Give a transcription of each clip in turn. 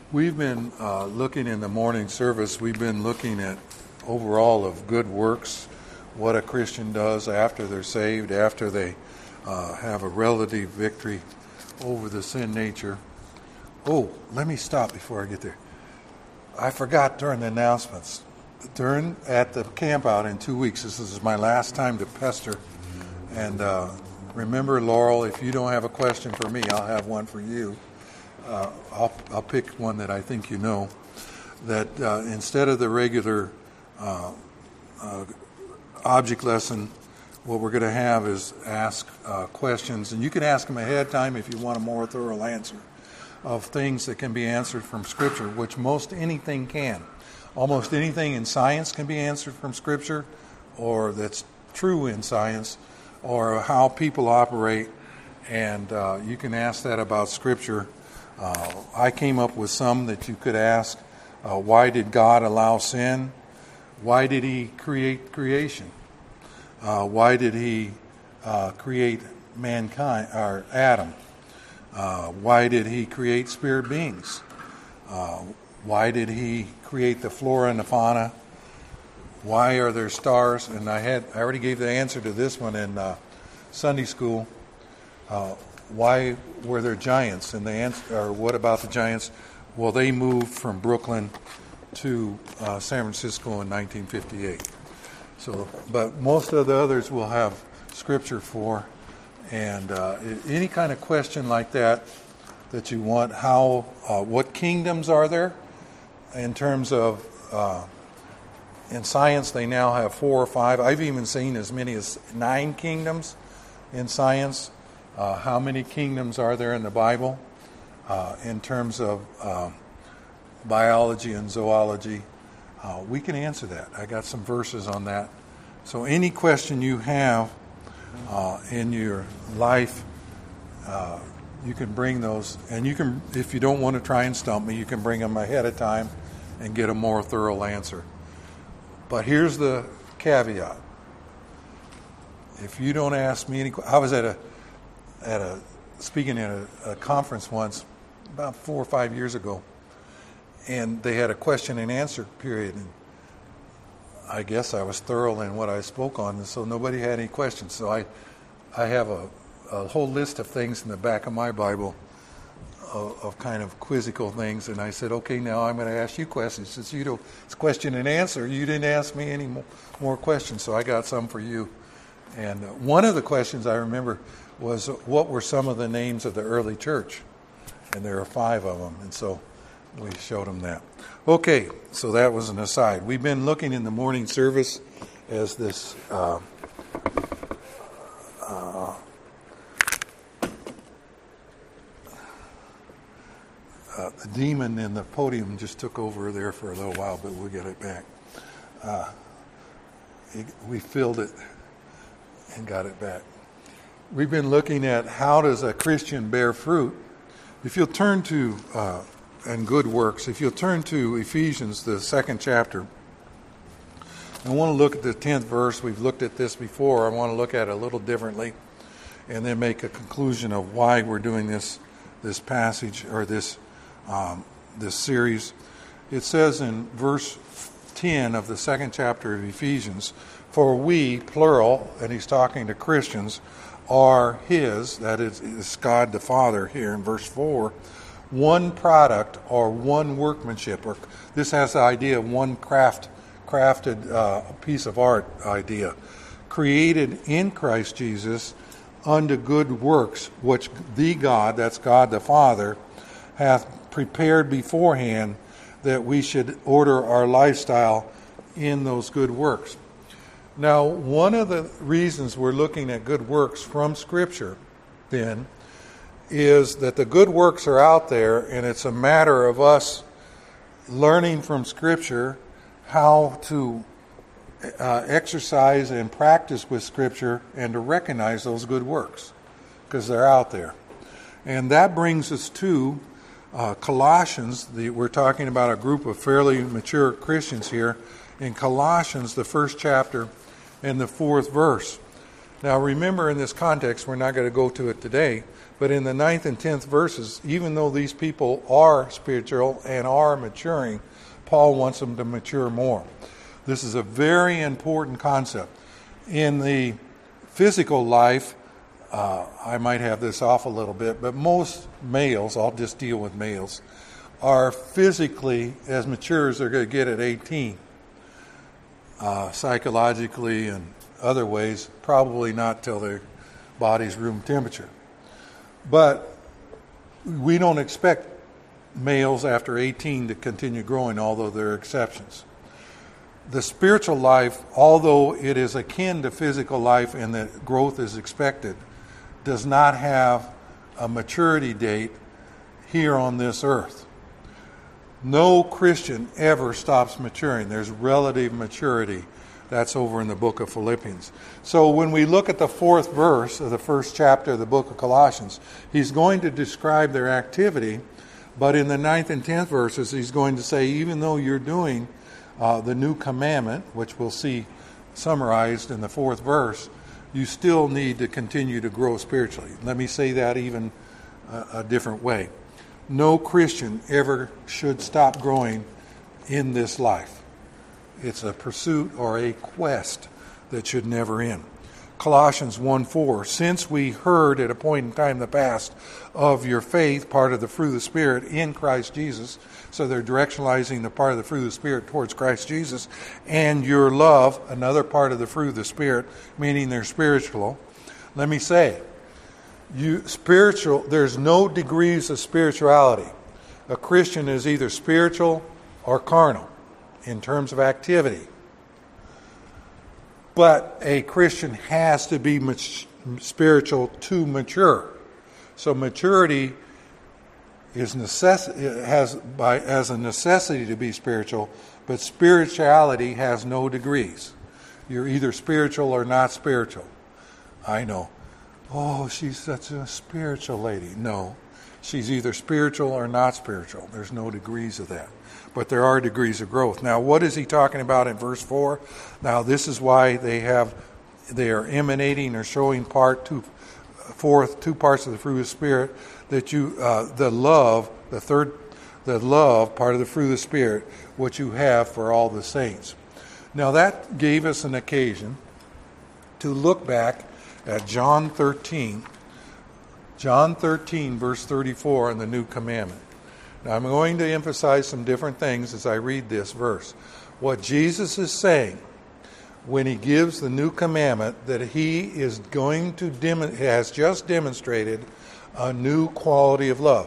We've been looking in the morning service, we've been looking at overall of good works, what a Christian does after they're saved, after they have a relative victory over the sin nature. Oh, let me stop before I get there. I forgot during the announcements. At the camp out in 2 weeks, this is my last time to pester. And remember, Laurel, if you don't have a question for me, I'll have one for you. I'll pick one that I think you know. That instead of the regular object lesson, what we're going to have is ask questions. And you can ask them ahead of time if you want a more thorough answer of things that can be answered from Scripture, which most anything can. Almost anything in science can be answered from Scripture, or that's true in science, or how people operate. And you can ask that about Scripture. I came up with some that you could ask. Why did God allow sin? Why did He create creation? Why did He create mankind, or Adam? Why did He create spirit beings? Why did He create the flora and the fauna? Why are there stars? And I already gave the answer to this one in Sunday school. Why were there giants? And the answer, or what about the giants? Well, they moved from Brooklyn to San Francisco in 1958. So, but most of the others will have Scripture for. And any kind of question like that you want, what kingdoms are there? In terms of, in science, they now have 4 or 5. I've even seen as many as 9 kingdoms in science. How many kingdoms are there in the Bible? In terms of biology and zoology, we can answer that. I got some verses on that. So any question you have in your life, you can bring those, and you can, if you don't want to try and stump me, you can bring them ahead of time and get a more thorough answer. But here's the caveat. If you don't ask me any, I was speaking at a conference once about 4 or 5 years ago, and they had a question and answer period, and I guess I was thorough in what I spoke on, and so nobody had any questions. So I have a whole list of things in the back of my Bible of kind of quizzical things, and I said, okay, now I'm going to ask you questions. Since it's question and answer, you didn't ask me any more questions, so I got some for you. And one of the questions I remember was, what were some of the names of the early church? And there are 5 of them, and so we showed them that. Okay, so that was an aside. We've been looking in the morning service as this the demon in the podium just took over there for a little while, but we'll get it back. We filled it and got it back. We've been looking at how does a Christian bear fruit. If you'll turn to, and good works, if you'll turn to Ephesians, the 2nd chapter, I want to look at the 10th verse. We've looked at this before. I want to look at it a little differently and then make a conclusion of why we're doing this passage, or this series. It says in verse 10 of the 2nd chapter of Ephesians, for we, plural, and he's talking to Christians, are His, that is God the Father here in verse 4, one product or one workmanship, or this has the idea of one crafted piece of art idea, created in Christ Jesus unto good works, which the God, that's God the Father, hath prepared beforehand that we should order our lifestyle in those good works. Now, one of the reasons we're looking at good works from Scripture, then, is that the good works are out there, and it's a matter of us learning from Scripture how to exercise and practice with Scripture and to recognize those good works, because they're out there. And that brings us to Colossians. We're talking about a group of fairly mature Christians here. In Colossians, the 1st chapter and the 4th verse. Now remember, in this context, we're not going to go to it today, but in the 9th and 10th verses, even though these people are spiritual and are maturing, Paul wants them to mature more. This is a very important concept. In the physical life, I might have this off a little bit, but most males, I'll just deal with males, are physically as mature as they're going to get at 18. Psychologically and other ways, probably not till their body's room temperature. But we don't expect males after 18 to continue growing, although there are exceptions. The spiritual life, although it is akin to physical life and that growth is expected, does not have a maturity date here on this earth. No Christian ever stops maturing. There's relative maturity. That's over in the book of Philippians. So when we look at the 4th verse of the 1st chapter of the book of Colossians, he's going to describe their activity, but in the 9th and 10th verses, he's going to say, even though you're doing the new commandment, which we'll see summarized in the 4th verse, you still need to continue to grow spiritually. Let me say that even a different way. No Christian ever should stop growing in this life. It's a pursuit or a quest that should never end. Colossians 1:4, since we heard at a point in time in the past of your faith, part of the fruit of the Spirit in Christ Jesus, so they're directionalizing the part of the fruit of the Spirit towards Christ Jesus, and your love, another part of the fruit of the Spirit, meaning they're spiritual. Let me say, there's no degrees of spirituality. A Christian is either spiritual or carnal in terms of activity. But a Christian has to be spiritual to mature. So maturity is as a necessity to be spiritual, but spirituality has no degrees. You're either spiritual or not spiritual. I know. Oh, she's such a spiritual lady. No, she's either spiritual or not spiritual. There's no degrees of that. But there are degrees of growth. Now, what is he talking about in verse 4? Now, this is why they are emanating or showing two parts of the fruit of the Spirit, that the love, part of the fruit of the Spirit, which you have for all the saints. Now, that gave us an occasion to look back at John 13, verse 34 in the New Commandment. Now, I'm going to emphasize some different things as I read this verse. What Jesus is saying when he gives the new commandment, that he is going to has just demonstrated a new quality of love.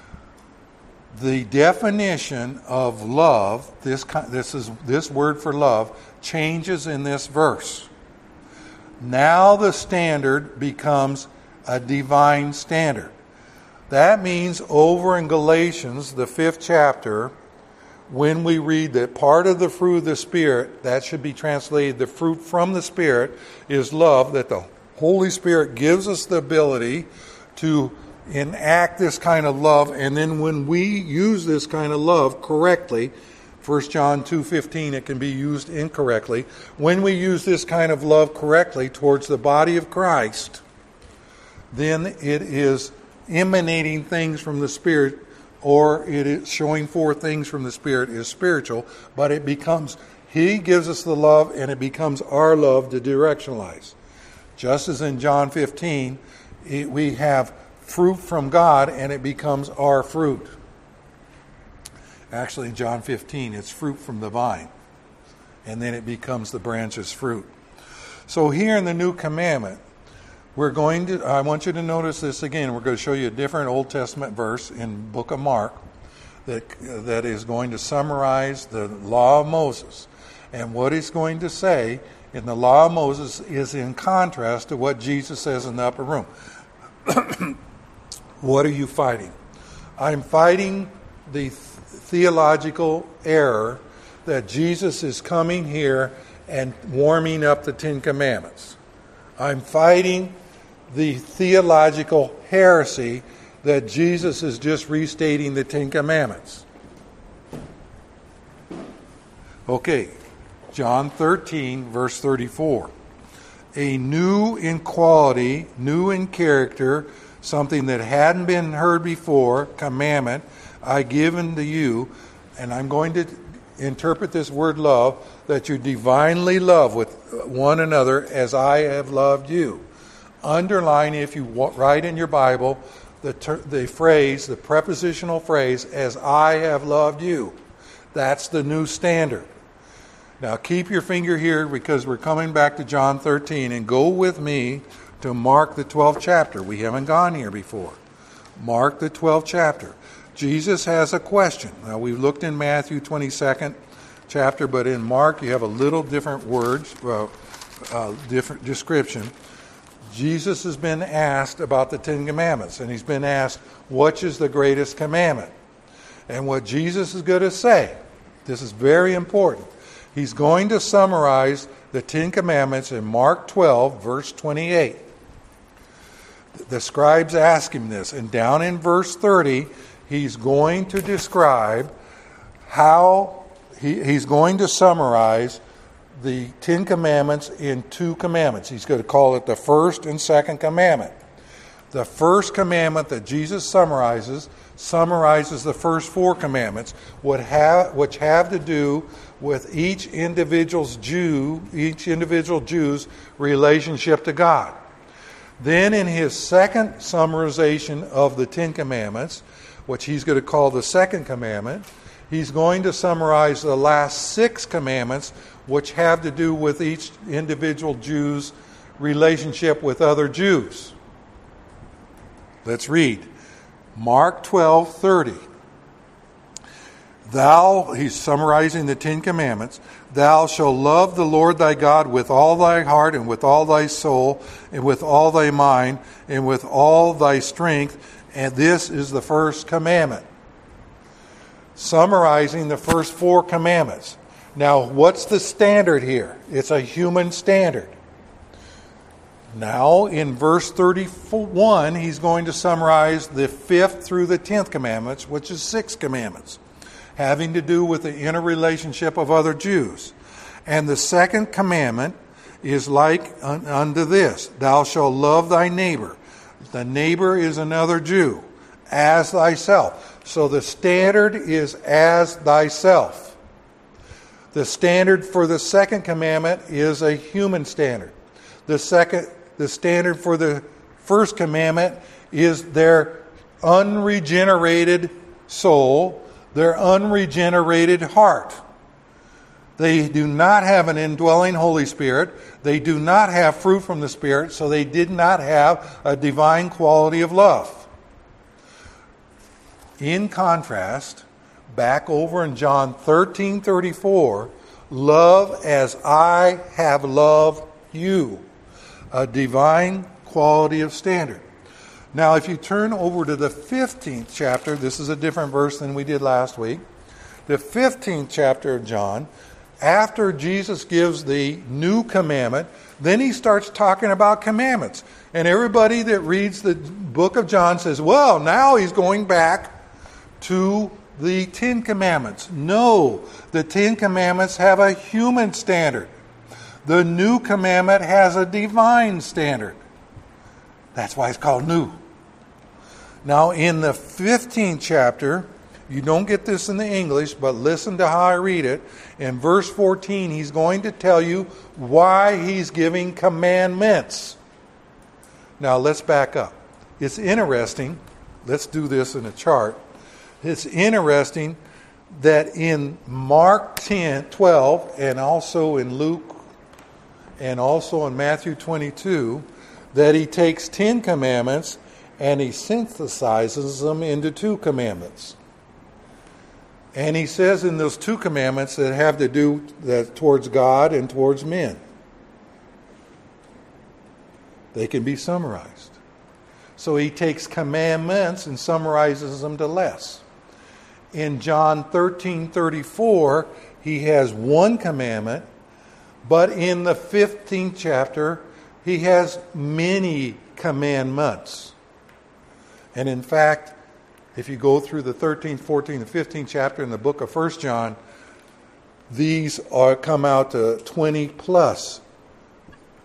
The definition of love, this word for love, changes in this verse. Now the standard becomes a divine standard. That means over in Galatians, the 5th chapter, when we read that part of the fruit of the Spirit, that should be translated, the fruit from the Spirit, is love, that the Holy Spirit gives us the ability to enact this kind of love, and then when we use this kind of love correctly, 1 John 2:15, it can be used incorrectly. When we use this kind of love correctly towards the body of Christ, then it is emanating things from the Spirit, or it is showing forth things from the Spirit, is spiritual, but it becomes, he gives us the love, and it becomes our love to directionalize. Just as in John 15, we have fruit from God, and it becomes our fruit. Actually, in John 15, it's fruit from the vine, and then it becomes the branch's fruit. So here in the New Commandment, I want you to notice this again. We're going to show you a different Old Testament verse in the book of Mark that is going to summarize the law of Moses. And what he's going to say in the law of Moses is in contrast to what Jesus says in the upper room. What are you fighting? I'm fighting the theological error that Jesus is coming here and warming up the 10 Commandments. I'm fighting the theological heresy that Jesus is just restating the 10 Commandments. Okay, John 13, verse 34. a new in quality, new in character, something that hadn't been heard before, commandment, I give unto you, and I'm going to interpret this word love, that you divinely love with one another as I have loved you. Underline, if you write in your Bible, the phrase, the prepositional phrase, as I have loved you. That's the new standard. Now keep your finger here because we're coming back to John 13, and go with me to Mark the 12th chapter. We haven't gone here before. Mark the 12th chapter. Jesus has a question. Now we've looked in Matthew 22nd chapter, but in Mark you have a little different words, different description. Jesus has been asked about the Ten Commandments, and he's been asked, which is the greatest commandment? And what Jesus is going to say, this is very important. He's going to summarize the Ten Commandments in Mark 12, verse 28. The scribes ask him this, and down in verse 30, he's going to describe how he's going to summarize the Ten Commandments in two commandments. He's going to call it the first and second commandment. The first commandment that Jesus summarizes the first four commandments, which have to do with each individual Jew's relationship to God. Then in his second summarization of the Ten Commandments, which he's going to call the second commandment, he's going to summarize the last six commandments, which have to do with each individual Jew's relationship with other Jews. Let's read. Mark 12:30. He's summarizing the Ten Commandments. Thou shalt love the Lord thy God with all thy heart and with all thy soul and with all thy mind and with all thy strength. And this is the first commandment. Summarizing the first four commandments. Now, what's the standard here? It's a human standard. Now, in verse 31, he's going to summarize the 5th through the 10th commandments, which is 6 commandments, having to do with the interrelationship of other Jews. And the second commandment is like unto this: thou shalt love thy neighbor. The neighbor is another Jew, as thyself. So the standard is as thyself. The standard for the second commandment is a human standard. The standard for the first commandment is their unregenerated soul, their unregenerated heart. They do not have an indwelling Holy Spirit. They do not have fruit from the Spirit, so they did not have a divine quality of love. In contrast, back over in John 13:34, love as I have loved you. A divine quality of standard. Now, if you turn over to the 15th chapter, this is a different verse than we did last week. The 15th chapter of John, after Jesus gives the new commandment, then he starts talking about commandments. And everybody that reads the book of John says, well, now he's going back to the 10 Commandments. No, the 10 Commandments have a human standard. The new commandment has a divine standard. That's why it's called new. Now, in the 15th chapter, you don't get this in the English, but listen to how I read it. In verse 14, he's going to tell you why he's giving commandments. Now, let's back up. It's interesting. Let's do this in a chart. It's interesting that in Mark 12, and also in Luke, and also in Matthew 22, that he takes 10 commandments and he synthesizes them into 2 commandments. And he says in those 2 commandments that have to do towards God and towards men. They can be summarized. So he takes commandments and summarizes them to less. In John 13:34, he has 1 commandment, but in the 15th chapter, he has many commandments. And in fact, if you go through the 13th, 14th, and 15th chapter in the book of 1 John, these come out to 20 plus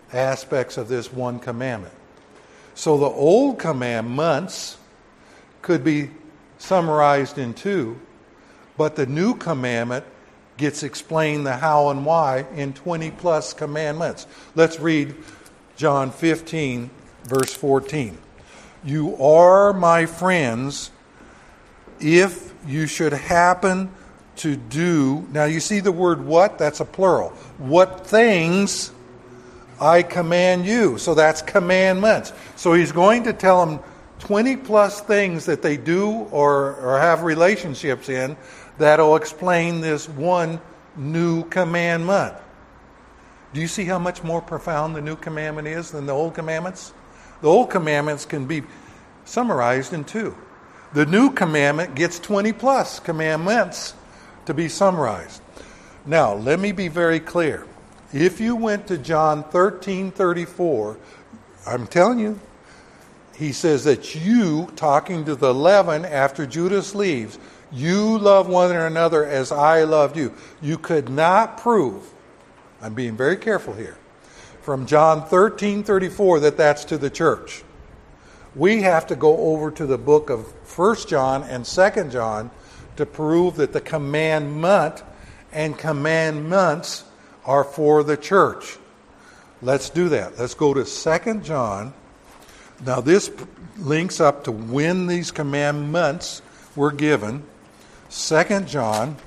aspects of this one commandment. So the old commandments could be summarized in 2, but the new commandment gets explained the how and why in 20 plus commandments. Let's read John 15, verse 14. You are my friends if you should happen to do... Now you see the word what? That's a plural. What things I command you. So that's commandments. So he's going to tell them 20 plus things that they do or have relationships in that'll explain this one new commandment. Do you see how much more profound the new commandment is than the old commandments? The old commandments can be summarized in 2. The new commandment gets 20 plus commandments to be summarized. Now, let me be very clear. If you went to John 13:34, I'm telling you, he says that you, talking to the 11 after Judas leaves, you love one another as I loved you. You could not prove, I'm being very careful here, from John 13:34 that that's to the church. We have to go over to the book of 1 John and 2 John to prove that the commandment and commandments are for the church. Let's do that. Let's go to 2 John. Now this links up to when these commandments were given. 2 John,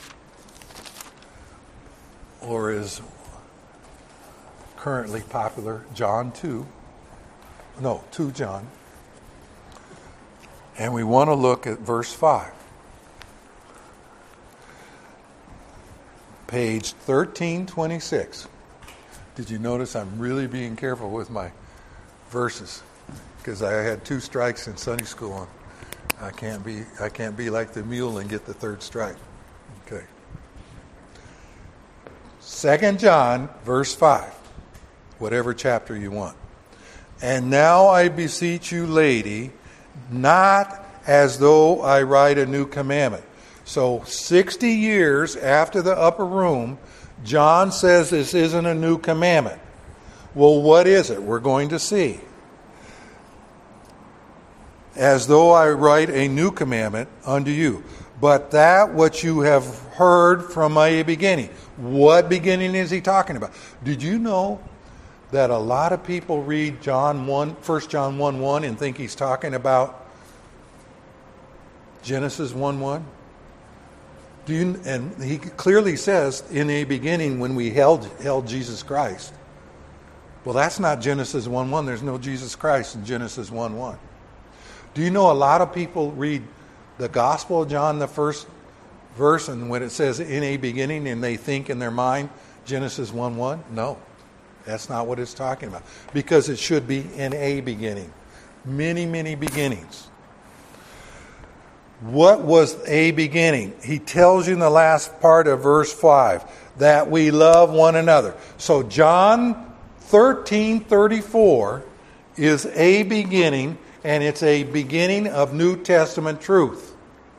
or is currently popular, John 2. No, 2 John. And we want to look at verse 5. Page 1326. Did you notice I'm really being careful with my verses? Because I had 2 strikes in Sunday school. And I can't be like the mule and get the 3rd strike. Okay. 2 John, verse 5. Whatever chapter you want. And now I beseech you, lady, not as though I write a new commandment. So 60 years after the upper room, John says this isn't a new commandment. Well, what is it? We're going to see. As though I write a new commandment unto you, but that which you have heard from my beginning. What beginning is he talking about? Did you know that a lot of people read 1 John 1:1 and think he's talking about Genesis 1:1? And he clearly says, in a beginning when we held Jesus Christ. Well, that's not Genesis 1:1. There's no Jesus Christ in Genesis 1:1. Do you know a lot of people read the Gospel of John, the first verse, and when it says in a beginning, and they think in their mind Genesis 1:1? No, that's not what it's talking about. Because it should be in a beginning. Many, many beginnings. What was a beginning? He tells you in the last part of verse 5 that we love one another. So John 13:34 is a beginning, and it's a beginning of New Testament truth.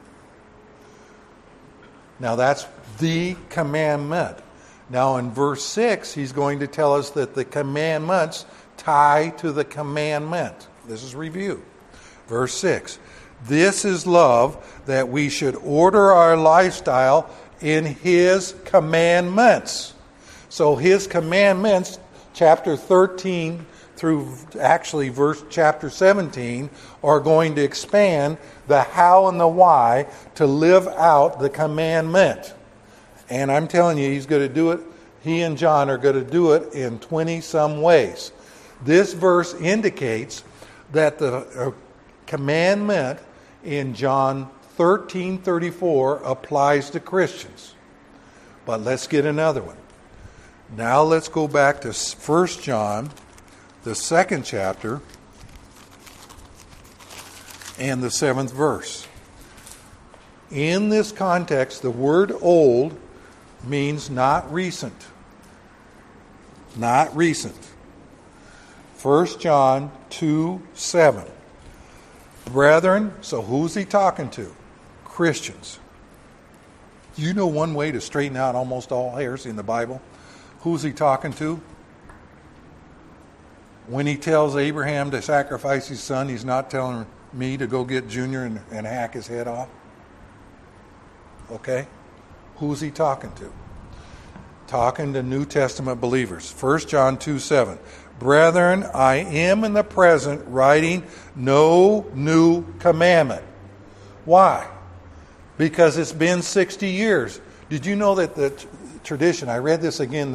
Now that's the commandment. Now in verse 6, he's going to tell us that the commandments tie to the commandment. This is review. Verse 6. This is love, that we should order our lifestyle in His commandments. So His commandments, chapter 13 through actually verse chapter 17, are going to expand the how and the why to live out the commandment. And I'm telling you, he's going to do it. He and John are going to do it in 20-some ways. This verse indicates that the commandment in John 13:34 applies to Christians. But let's get another one. Now let's go back to 1 John, the 2nd chapter, and the 7th verse. In this context, the word old means not recent. Not recent. 1 John 2:7. Brethren, so who's he talking to? Christians. You know one way to straighten out almost all heresy in the Bible? Who's he talking to? When he tells Abraham to sacrifice his son, he's not telling me to go get Junior and hack his head off. Okay? Who's he talking to? Talking to New Testament believers. 1 John 2:7. Brethren, I am in the present writing no new commandment. Why? Because it's been 60 years. Did you know that the tradition, I read this again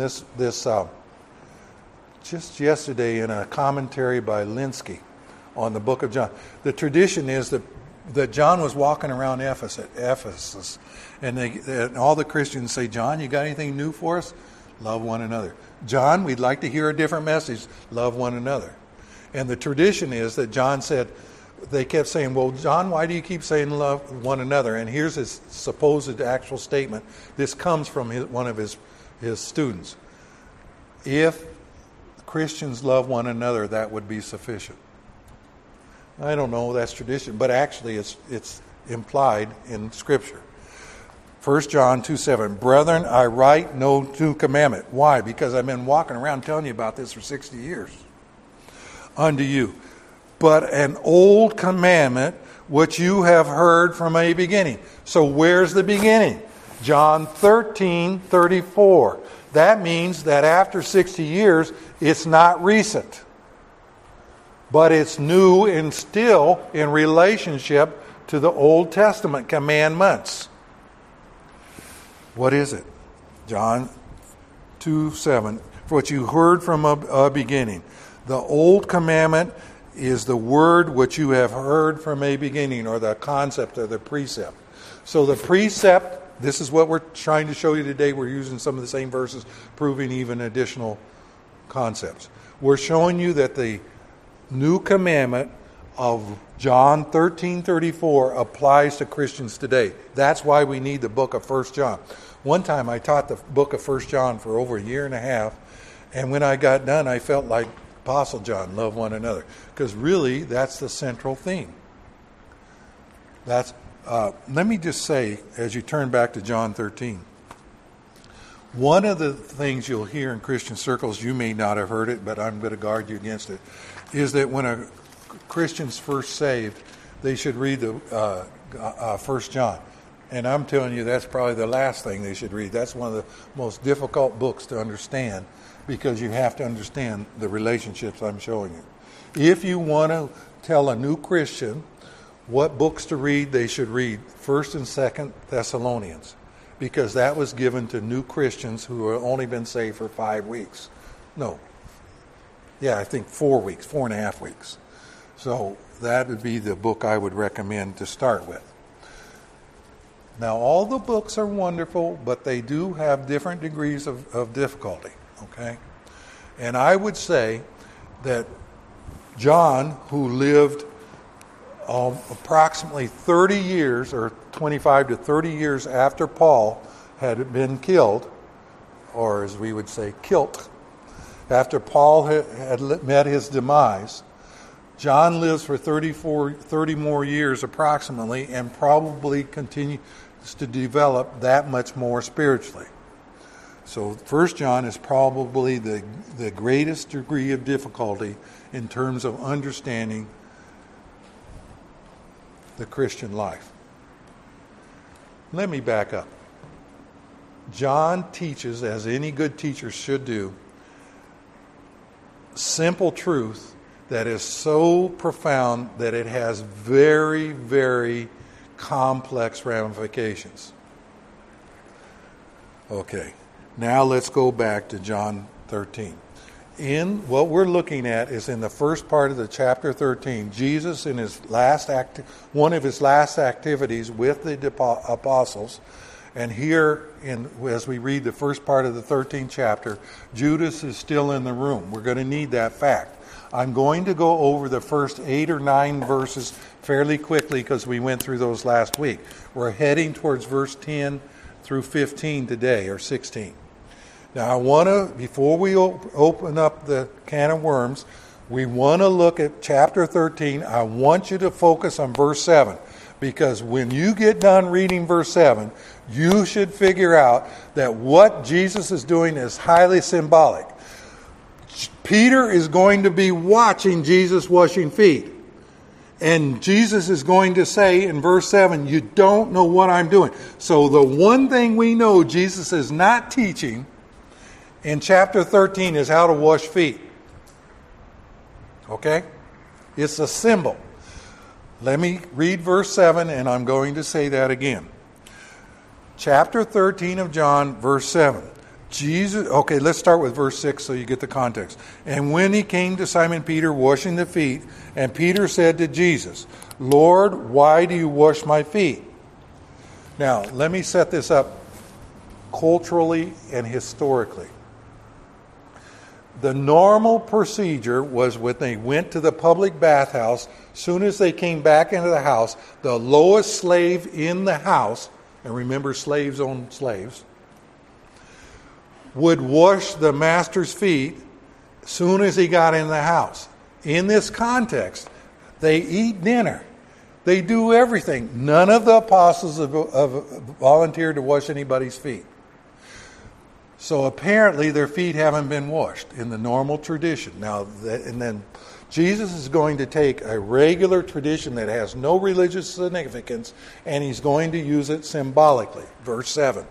just yesterday in a commentary by Linsky on the book of John. The tradition is that John was walking around Ephesus, and all the Christians say, John, you got anything new for us? Love one another. John, we'd like to hear a different message. Love one another. And the tradition is that John said, they kept saying, well, John, why do you keep saying love one another? And here's his supposed actual statement. This comes from one of his students. If Christians love one another, that would be sufficient. I don't know, that's tradition, but actually it's implied in Scripture. 1 John 2:7, Brethren, I write no new commandment. Why? Because I've been walking around telling you about this for 60 years. Unto you. But an old commandment which you have heard from a beginning. So where's the beginning? John 13:34. That means that after 60 years, it's not recent. But it's new and still in relationship to the Old Testament commandments. What is it? John 2:7. For what you heard from a beginning. The old commandment is the word which you have heard from a beginning, or the concept or the precept. So the precept, this is what we're trying to show you today. We're using some of the same verses, proving even additional concepts. We're showing you that the new commandment of John 13:34 applies to Christians today. That's why we need the book of 1 John. One time I taught the book of 1 John for over a year and a half, and when I got done, I felt like Apostle John, love one another. Because really, that's the central theme. Let me just say, as you turn back to John 13, one of the things you'll hear in Christian circles, you may not have heard it, but I'm going to guard you against it, is that when a Christian's first saved, they should read the 1 John. And I'm telling you, that's probably the last thing they should read. That's one of the most difficult books to understand, because you have to understand the relationships I'm showing you. If you want to tell a new Christian what books to read, they should read 1st and 2nd Thessalonians, because that was given to new Christians who have only been saved for 5 weeks. No. Yeah, I think 4 weeks, 4.5 weeks. So that would be the book I would recommend to start with. Now, all the books are wonderful, but they do have different degrees of difficulty. Okay? And I would say that John, who lived approximately 30 years, or 25 to 30 years after Paul had been killed, or as we would say, kilt, after Paul had met his demise, John lives for 30 more years approximately, and probably continues to develop that much more spiritually. So 1 John is probably the greatest degree of difficulty in terms of understanding the Christian life. Let me back up. John teaches, as any good teacher should do, simple truth that is so profound that it has very, very complex ramifications. Okay. Now let's go back to John 13. In what we're looking at is in the first part of the chapter 13, Jesus in his one of his last activities with the apostles, and here as we read the first part of the 13th chapter, Judas is still in the room. We're going to need that fact. I'm going to go over the first 8 or 9 verses fairly quickly because we went through those last week. We're heading towards verse 10 through 15 today, or 16. Now, I want to, before we open up the can of worms, we want to look at chapter 13. I want you to focus on verse 7, because when you get done reading verse 7, you should figure out that what Jesus is doing is highly symbolic. Peter is going to be watching Jesus washing feet. And Jesus is going to say in verse 7, you don't know what I'm doing. So the one thing we know Jesus is not teaching in chapter 13 is how to wash feet. Okay? It's a symbol. Let me read verse 7, and I'm going to say that again. Chapter 13 of John, verse 7. Okay, let's start with verse 6 so you get the context. And when he came to Simon Peter washing the feet, and Peter said to Jesus, Lord, why do you wash my feet? Now, let me set this up culturally and historically. The normal procedure was when they went to the public bathhouse, soon as they came back into the house, the lowest slave in the house, and remember slaves own slaves, would wash the master's feet as soon as he got in the house. In this context, they eat dinner. They do everything. None of the apostles have volunteered to wash anybody's feet. So apparently their feet haven't been washed in the normal tradition. And then Jesus is going to take a regular tradition that has no religious significance, and he's going to use it symbolically. Verse 7.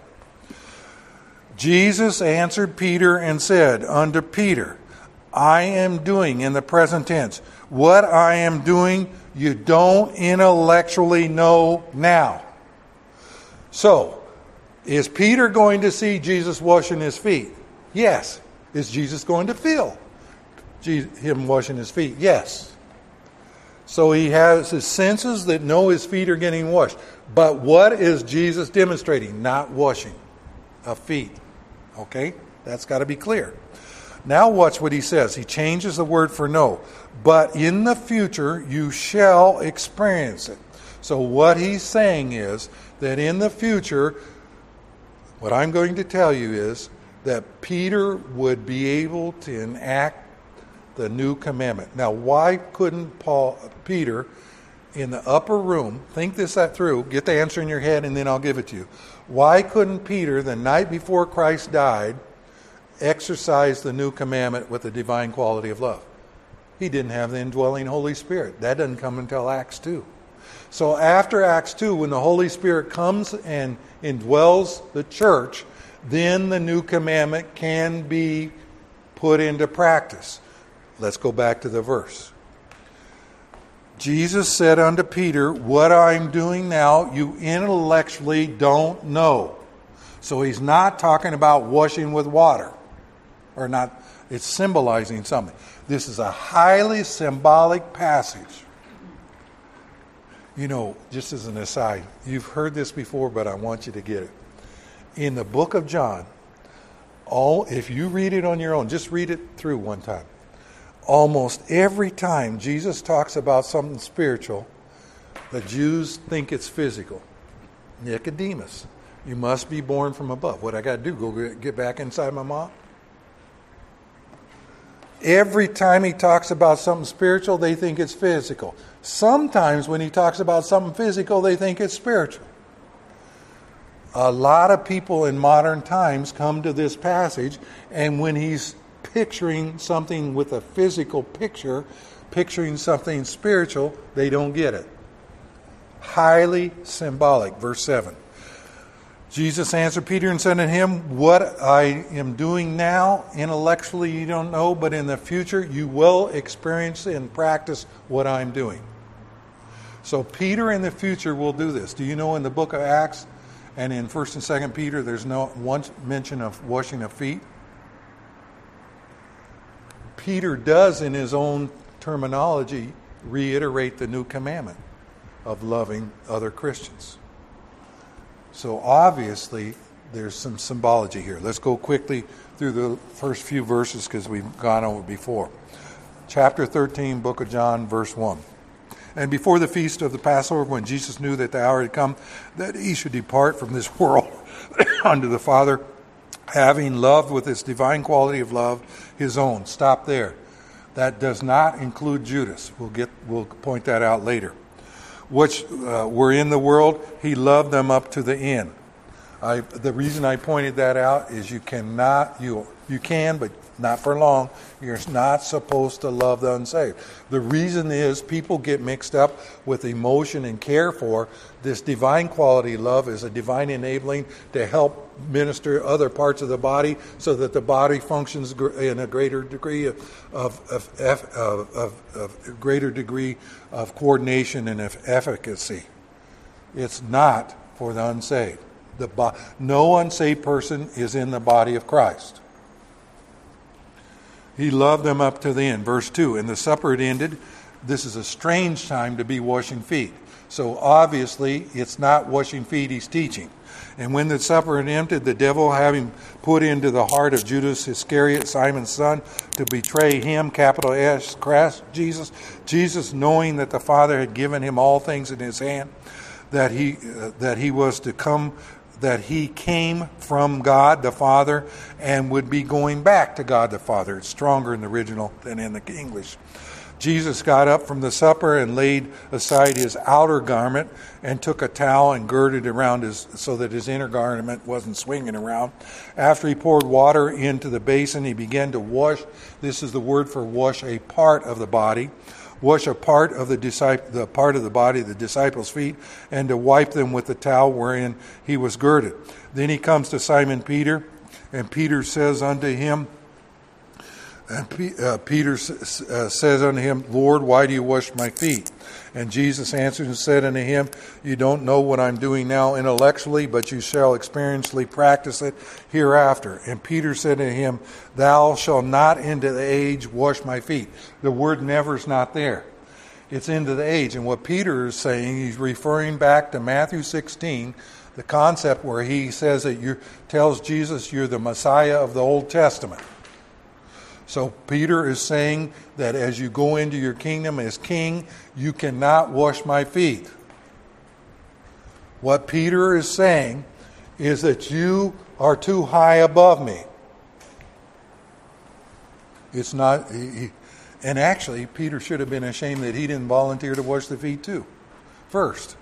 Jesus answered Peter and said unto Peter, I am doing, in the present tense, what I am doing you don't intellectually know now. So, is Peter going to see Jesus washing his feet? Yes. Is Jesus going to feel him washing his feet? Yes. So he has his senses that know his feet are getting washed. But what is Jesus demonstrating? Not washing of feet. Okay? That's got to be clear. Now watch what he says. He changes the word for no. But in the future you shall experience it. So what he's saying is that in the future, what I'm going to tell you is that Peter would be able to enact the new commandment. Now why couldn't Peter in the upper room, think this through, get the answer in your head and then I'll give it to you. Why couldn't Peter, the night before Christ died, exercise the new commandment with the divine quality of love? He didn't have the indwelling Holy Spirit. That doesn't come until Acts 2. So after Acts 2, when the Holy Spirit comes and indwells the church, then the new commandment can be put into practice. Let's go back to the verse. Jesus said unto Peter, what I'm doing now, you intellectually don't know. So he's not talking about washing with water. Or not, it's symbolizing something. This is a highly symbolic passage. You know, just as an aside, you've heard this before, but I want you to get it. In the book of John, if you read it on your own, just read it through one time. Almost every time Jesus talks about something spiritual, the Jews think it's physical. Nicodemus, you must be born from above. What I got to do, go get back inside my mom? Every time he talks about something spiritual, they think it's physical. Sometimes when he talks about something physical, they think it's spiritual. A lot of people in modern times come to this passage, and when he's picturing something with a physical picture, picturing something spiritual, they don't get it. Highly symbolic. Verse 7. Jesus answered Peter and said to him, what I am doing now, intellectually you don't know, but in the future you will experience and practice what I'm doing. So Peter in the future will do this. Do you know in the book of Acts and in 1st and 2nd Peter there's no one mention of washing of feet? Peter does, in his own terminology, reiterate the new commandment of loving other Christians. So obviously, there's some symbology here. Let's go quickly through the first few verses because we've gone over before. Chapter 13, book of John, verse 1. And before the feast of the Passover, when Jesus knew that the hour had come, that he should depart from this world unto the Father, having loved with his divine quality of love his own. Stop there. That does not include Judas. We'll point that out later. Which were in the world, he loved them up to the end. The reason I pointed that out is you You can, but not for long. You're not supposed to love the unsaved. The reason is people get mixed up with emotion and care for. This divine quality love is a divine enabling to help minister other parts of the body so that the body functions in a greater degree of greater degree of coordination and of efficacy. It's not for the unsaved. No unsaved person is in the body of Christ. He loved them up to the end. Verse 2, and the supper had ended. This is a strange time to be washing feet. So obviously, it's not washing feet he's teaching. And when the supper had ended, the devil having put into the heart of Judas Iscariot, Simon's son, to betray him, capital S, Jesus, knowing that the Father had given him all things in his hand, that he was to come, that he came from God the Father and would be going back to God the Father. It's stronger in the original than in the English. Jesus got up from the supper and laid aside his outer garment and took a towel and girded around so that his inner garment wasn't swinging around. After he poured water into the basin, he began to wash. This is the word for wash a part of the body. Wash a part of the part of the body, the disciples' feet, and to wipe them with the towel wherein he was girded. Then he comes to Simon Peter, and Peter says unto him, Lord, why do you wash my feet? And Jesus answered and said unto him, you don't know what I'm doing now intellectually, but you shall experientially practice it hereafter. And Peter said to him, thou shalt not into the age wash my feet. The word never is not there. It's into the age. And what Peter is saying, he's referring back to Matthew 16, the concept where he says that tells Jesus you're the Messiah of the Old Testament. So Peter is saying that as you go into your kingdom as king, you cannot wash my feet. What Peter is saying is that you are too high above me. It's not, and actually Peter should have been ashamed that he didn't volunteer to wash the feet too, first.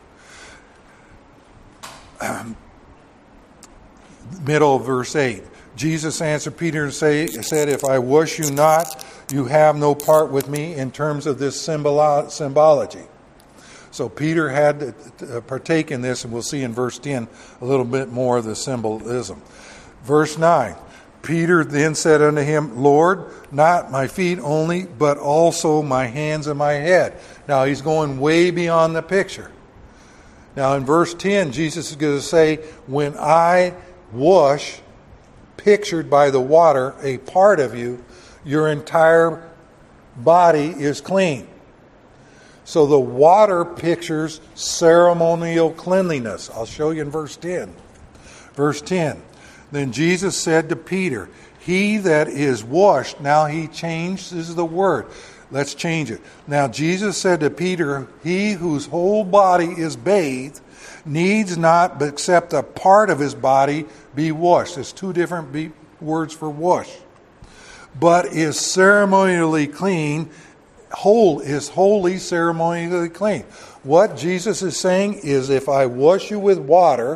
Middle of verse 8. Jesus answered Peter and said, if I wash you not, you have no part with me in terms of this symbology. So Peter had to partake in this, and we'll see in verse 10 a little bit more of the symbolism. Verse 9, Peter then said unto him, Lord, not my feet only, but also my hands and my head. Now he's going way beyond the picture. Now in verse 10, Jesus is going to say, when I wash, pictured by the water, a part of you, your entire body is clean. So the water pictures ceremonial cleanliness. I'll show you in verse 10. Verse 10. Then Jesus said to Peter, he that is washed, now he changes the word. Let's change it. Now Jesus said to Peter, he whose whole body is bathed needs not but except a part of his body be washed. There's two different words for wash. But is ceremonially clean, is wholly ceremonially clean. What Jesus is saying is if I wash you with water,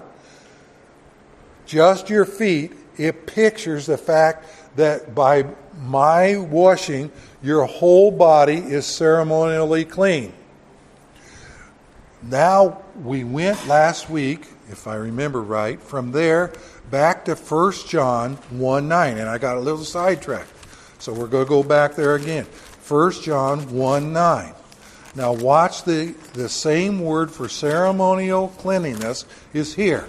just your feet, it pictures the fact that by my washing, your whole body is ceremonially clean. Now, we went last week, if I remember right, from there back to 1 John 1:9, and I got a little sidetracked. So we're going to go back there again. 1 John 1:9. Now watch the same word for ceremonial cleanliness is here.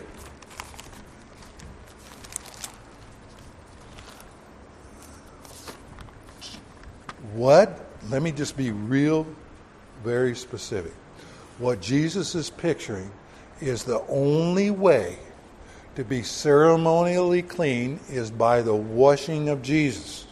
What? Let me just be very specific. What Jesus is picturing is the only way to be ceremonially clean is by the washing of Jesus.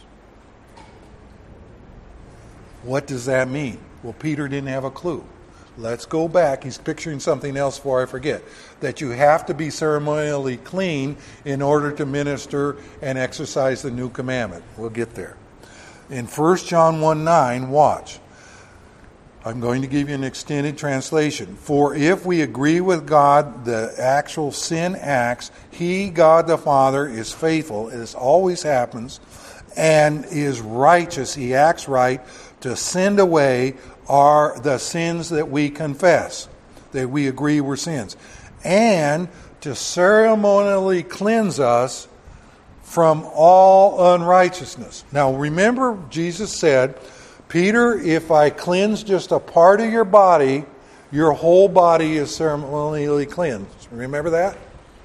What does that mean? Well, Peter didn't have a clue. Let's go back. He's picturing something else before I forget. That you have to be ceremonially clean in order to minister and exercise the new commandment. We'll get there. In 1 John 1:9, watch. I'm going to give you an extended translation. For if we agree with God, the actual sin acts, He, God the Father, is faithful. It always happens. And is righteous. He acts right to send away the sins that we confess, that we agree were sins. And to ceremonially cleanse us from all unrighteousness. Now remember, Jesus said, Peter, if I cleanse just a part of your body, your whole body is ceremonially cleansed. Remember that?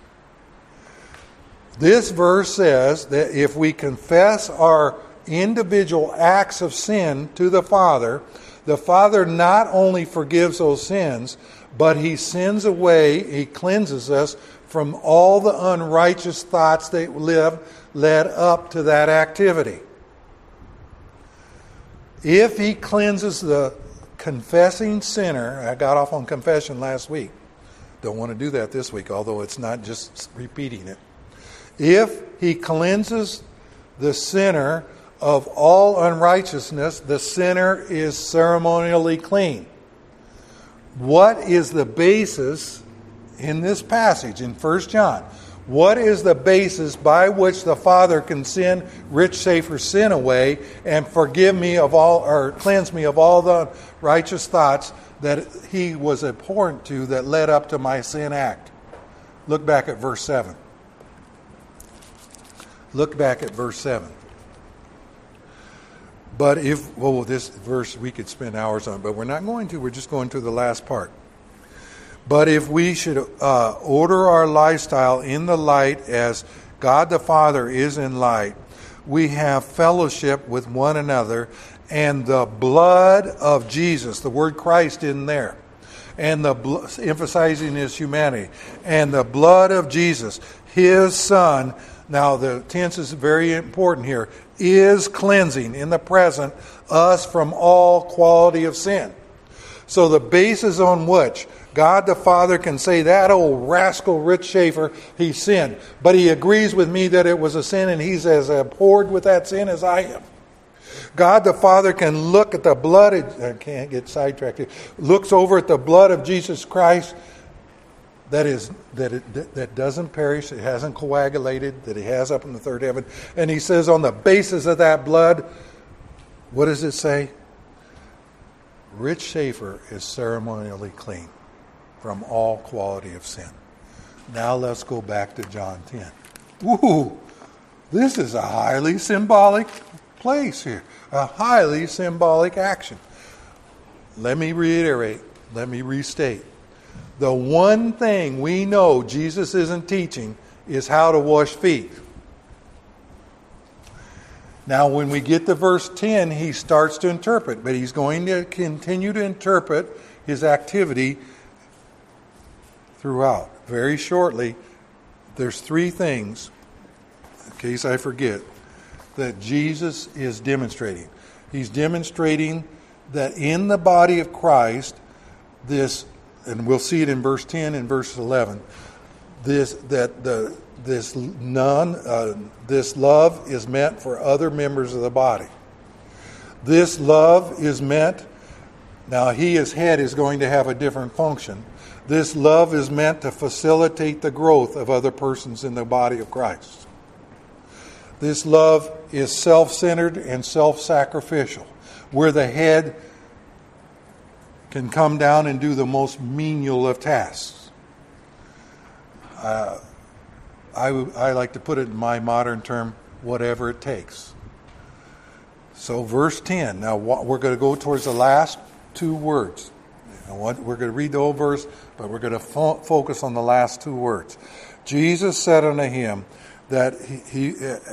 This verse says that if we confess our individual acts of sin to the Father not only forgives those sins, but He sends away, He cleanses us from all the unrighteous thoughts that led up to that activity. If He cleanses the confessing sinner, I got off on confession last week. Don't want to do that this week, although it's not just repeating it. If He cleanses the sinner of all unrighteousness, the sinner is ceremonially clean. What is the basis in this passage in 1 John? What is the basis by which the Father can send Rich Safer's sin away and forgive me of all, or cleanse me of all the righteous thoughts that he was abhorrent to that led up to my sin act? Look back at verse 7. Look back at verse 7. But this verse we could spend hours on, but we're not going to. We're just going to the last part. But if we should order our lifestyle in the light as God the Father is in light, we have fellowship with one another, and the blood of Jesus, the word Christ in there, and emphasizing His humanity, and the blood of Jesus, His Son. Now the tense is very important here. Is cleansing in the present us from all quality of sin. So the basis on which God the Father can say, that old rascal Rich Schaefer, he sinned. But he agrees with me that it was a sin, and he's as abhorred with that sin as I am. God the Father can look at the blood, I can't get sidetracked here, looks over at the blood of Jesus Christ that doesn't perish, it hasn't coagulated, that He has up in the third heaven. And He says on the basis of that blood, what does it say? Rich Schaefer is ceremonially clean from all quality of sin. Now let's go back to John 10. Woo! This is a highly symbolic place here. A highly symbolic action. Let me reiterate. Let me restate. The one thing we know Jesus isn't teaching is how to wash feet. Now, when we get to verse 10, He starts to interpret, but He's going to continue to interpret His activity throughout. Very shortly, there's three things, in case I forget, that Jesus is demonstrating. He's demonstrating that in the body of Christ, this, and we'll see it in verse 10 and verse 11, this love is meant for other members of the body. This love is meant, now He as head is going to have a different function. This love is meant to facilitate the growth of other persons in the body of Christ. This love is self-centered and self-sacrificial, where the head can come down and do the most menial of tasks. I like to put it in my modern term, whatever it takes. So verse 10, now we're going to go towards the last two words. We're going to read the whole verse, but we're going to focus on the last two words. Jesus said unto him that he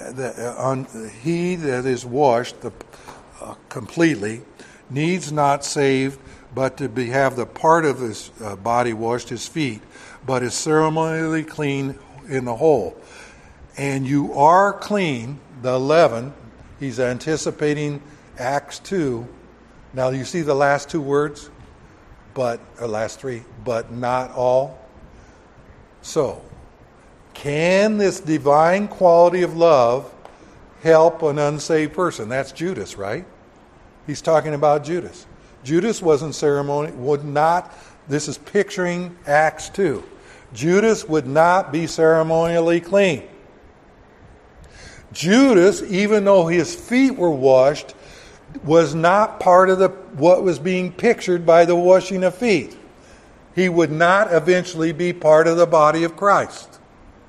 that is washed completely needs not saved, but to have the part of his body washed, his feet, but is ceremonially clean in the whole. And you are clean, the leaven. He's anticipating Acts 2. Now you see the last two words? Last three, but not all. So, can this divine quality of love help an unsaved person? That's Judas, right? He's talking about Judas. Judas wasn't would not, this is picturing Acts 2. Judas would not be ceremonially clean. Judas, even though his feet were washed, was not part of what was being pictured by the washing of feet. He would not eventually be part of the body of Christ.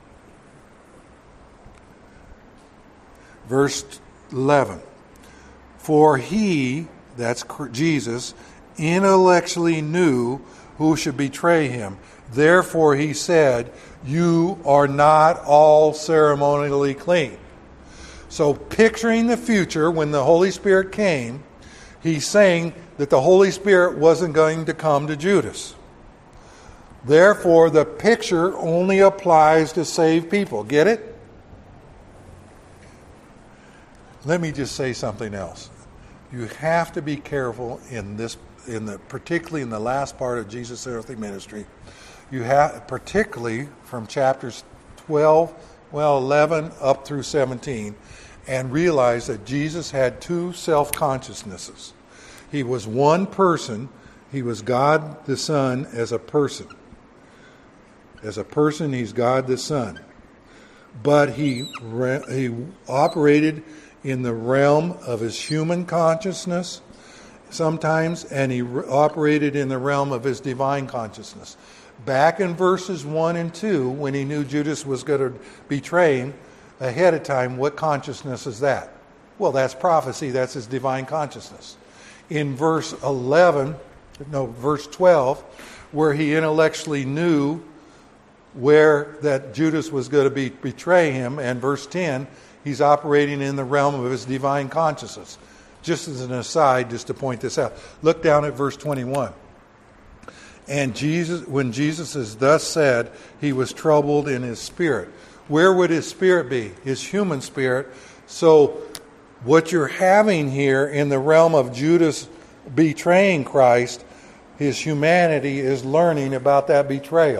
Verse 11. For he, that's Jesus, intellectually knew who should betray him. Therefore he said, you are not all ceremonially clean. So picturing the future when the Holy Spirit came, he's saying that the Holy Spirit wasn't going to come to Judas. Therefore, the picture only applies to saved people. Get it? Let me just say something else. You have to be careful particularly in the last part of Jesus' earthly ministry. You have, particularly from chapters 11 up through 17, and realize that Jesus had two self-consciousnesses. He was one person. He was God the Son as a person. As a person, he's God the Son. But he operated in the realm of his human consciousness sometimes, and he operated in the realm of his divine consciousness. Back in verses 1 and 2, when he knew Judas was going to betray him ahead of time, what consciousness is that? Well, that's prophecy. That's his divine consciousness. In verse 12, where he intellectually knew that Judas was going to betray him, and verse 10, he's operating in the realm of his divine consciousness. Just as an aside, just to point this out, look down at verse 21. And when Jesus is thus said, he was troubled in his spirit. Where would his spirit be? His human spirit. So what you're having here in the realm of Judas betraying Christ, his humanity is learning about that betrayal.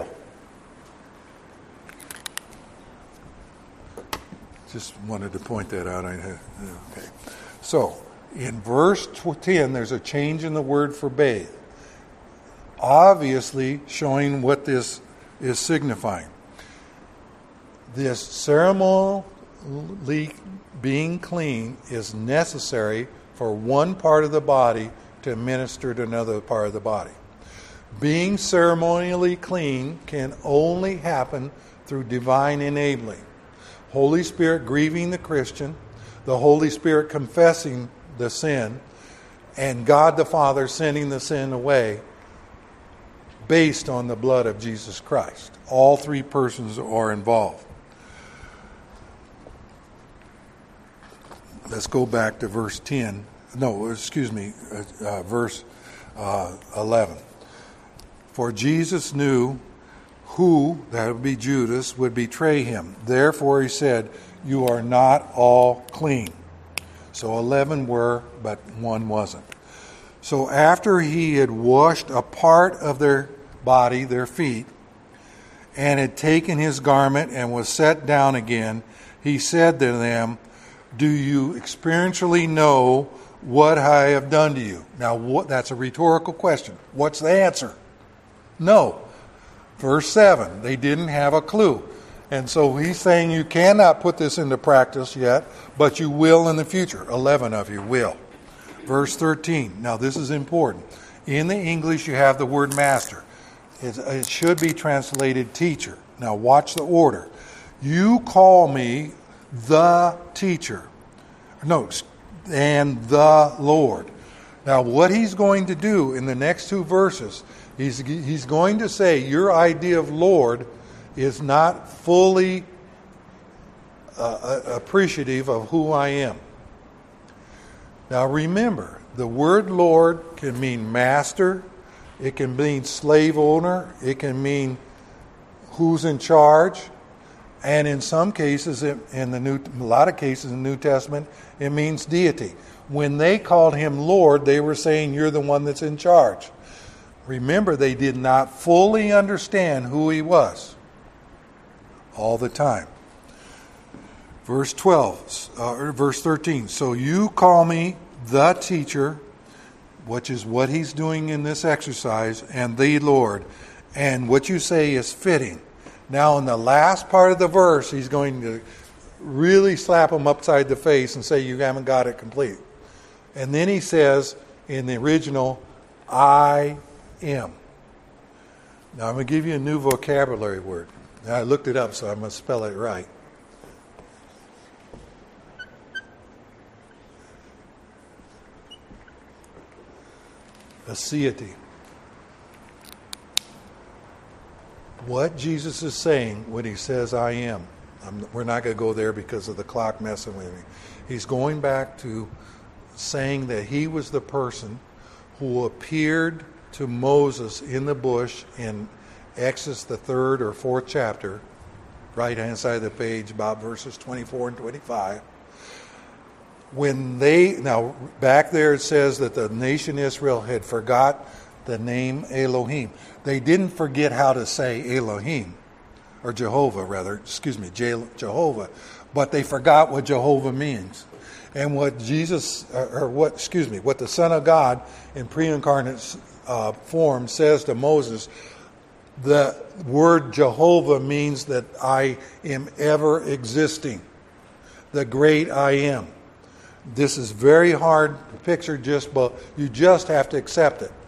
Just wanted to point that out. Okay. So, in verse 10, there's a change in the word for bathe. Obviously showing what this is signifying. This ceremonially being clean is necessary for one part of the body to minister to another part of the body. Being ceremonially clean can only happen through divine enabling. Holy Spirit grieving the Christian, the Holy Spirit confessing the sin, and God the Father sending the sin away based on the blood of Jesus Christ. All three persons are involved. Let's go back to verse 10. Verse 11. For Jesus knew who, that would be Judas, would betray him. Therefore he said, you are not all clean. So 11 were, but one wasn't. So after he had washed a part of their body, their feet, and had taken his garment and was set down again, he said to them, do you experientially know what I have done to you? Now, that's a rhetorical question. What's the answer? No. Verse 7, they didn't have a clue. And so he's saying you cannot put this into practice yet, but you will in the future. 11 of you will. Verse 13, now this is important. In the English, you have the word master. It should be translated teacher. Now watch the order. You call me the teacher. No, and the Lord. Now what he's going to do in the next two verses, he's going to say your idea of Lord is not fully appreciative of who I am. Now remember, the word Lord can mean master, it can mean slave owner, it can mean who's in charge, and in some cases, a lot of cases in the New Testament, it means deity. When they called him Lord, they were saying you're the one that's in charge. Remember, they did not fully understand who he was all the time. Verse 13. So you call me the teacher which is what he's doing in this exercise, and the Lord. And what you say is fitting. Now in the last part of the verse, he's going to really slap him upside the face and say, you haven't got it complete. And then he says in the original, I am. Now I'm going to give you a new vocabulary word. Now, I looked it up, so I'm going to spell it right. Aseity. What Jesus is saying when he says, I am. We're not going to go there because of the clock messing with me. He's going back to saying that he was the person who appeared to Moses in the bush in Exodus, the 3rd or 4th chapter, right-hand side of the page, about verses 24 and 25. Now back there it says that the nation Israel had forgot the name Elohim. They didn't forget how to say Elohim, or Jehovah rather, Jehovah, but they forgot what Jehovah means. And what what the Son of God in pre-incarnate form says to Moses, the word Jehovah means that I am ever existing, the great I am. This is very hard to picture, but you just have to accept it.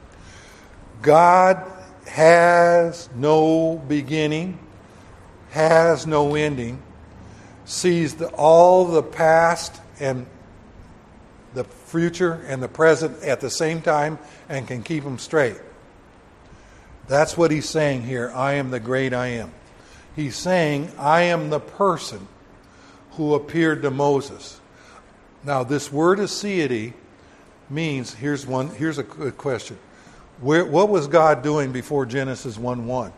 God has no beginning, has no ending, sees all the past and the future and the present at the same time, and can keep them straight. That's what he's saying here. I am the great I am. He's saying, I am the person who appeared to Moses. Now, this word aseity means, here's a good question. What was God doing before Genesis 1:1?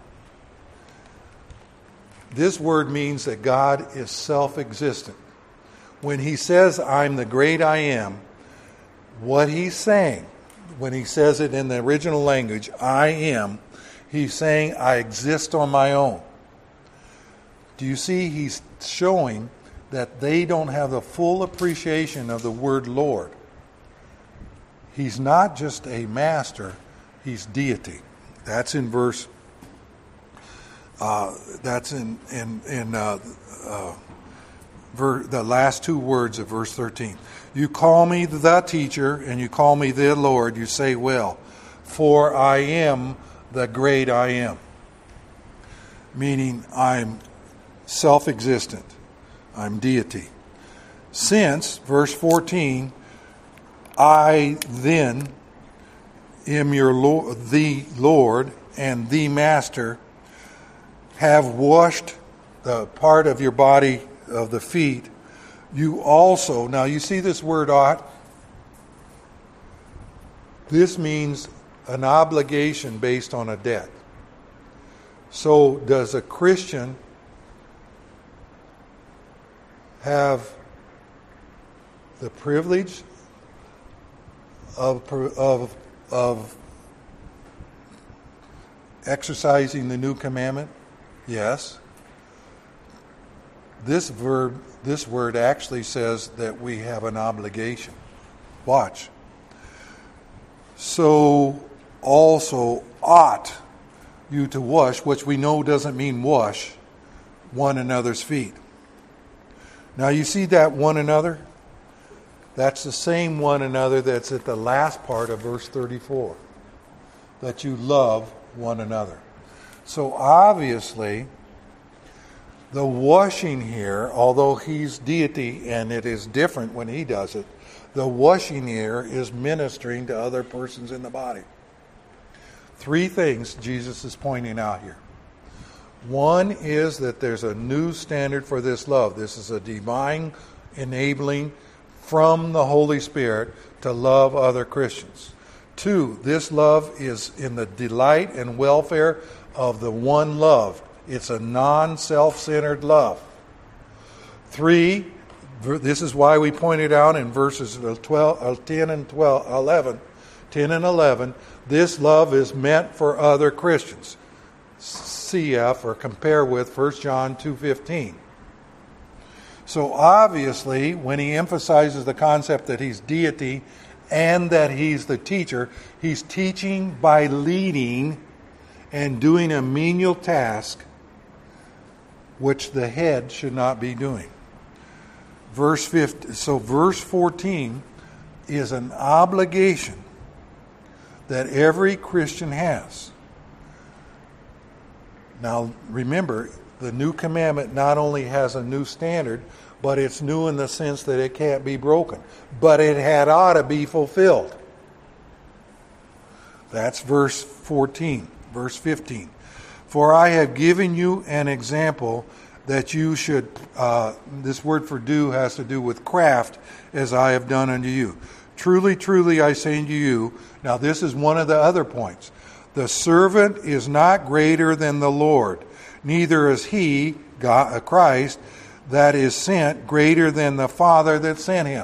This word means that God is self-existent. When he says, I'm the great I am, what he's saying, when he says it in the original language, I am, he's saying, I exist on my own. Do you see? He's showing that they don't have the full appreciation of the word Lord. He's not just a master, he's deity. That's in verse. That's in the last two words of verse 13. You call me the teacher, and you call me the Lord. You say, well, for I am the great I am. Meaning, I'm self-existent. I'm deity. Since, verse 14, I then am your Lord, the Lord and the Master, have washed the part of your body of the feet, you also, now you see this word ought? This means an obligation based on a debt. So does a Christian have the privilege of exercising the new commandment? Yes. This word actually says that we have an obligation. Watch. So also ought you to wash, which we know doesn't mean wash, one another's feet. Now you see that one another? That's the same one another that's at the last part of verse 34. That you love one another. So obviously, the washing here, although he's deity and it is different when he does it, the washing here is ministering to other persons in the body. Three things Jesus is pointing out here. One is that there's a new standard for this love. This is a divine enabling from the Holy Spirit to love other Christians. Two, this love is in the delight and welfare of the one loved. It's a non-self-centered love. Three, this is why we pointed out in verses 10 and 11, this love is meant for other Christians. CF, or compare with 1 John 2:15. So obviously, when he emphasizes the concept that he's deity and that he's the teacher. He's teaching by leading and doing a menial task which the head should not be doing. Verse 14 is an obligation that every Christian has. Now remember, the new commandment not only has a new standard, but it's new in the sense that it can't be broken. But it ought to be fulfilled. That's verse 14. Verse 15. For I have given you an example that you should, this word for do has to do with craft, as I have done unto you. Truly, truly, I say unto you, now this is one of the other points. The servant is not greater than the Lord, neither is he, God, Christ, that is sent, greater than the Father that sent him.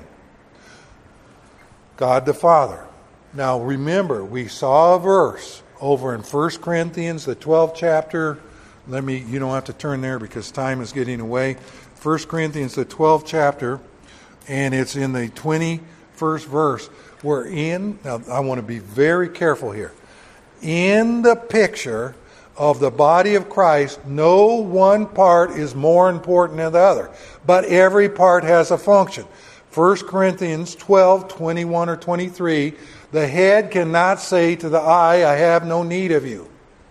God the Father. Now remember, we saw a verse over in 1 Corinthians, the 12th chapter. You don't have to turn there because time is getting away. 1 Corinthians, the 12th chapter, and it's in the 21st verse. Now I want to be very careful here. In the picture of the body of Christ, no one part is more important than the other, but every part has a function. 1 Corinthians 12, 21 or 23, the head cannot say to the eye, I have no need of you.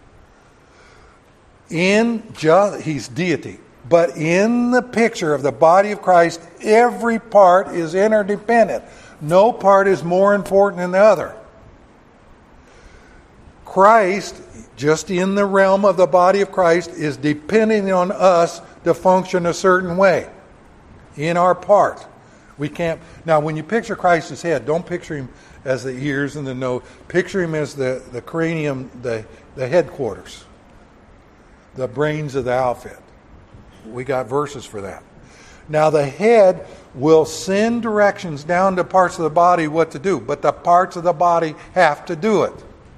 He's deity. But in the picture of the body of Christ, every part is interdependent. No part is more important than the other. Christ, just in the realm of the body of Christ, is depending on us to function a certain way in our part. We can't. Now, when you picture Christ's head, don't picture him as the ears and the nose. Picture him as the cranium, the headquarters, the brains of the outfit. We got verses for that. Now, the head will send directions down to parts of the body what to do, but the parts of the body have to do it.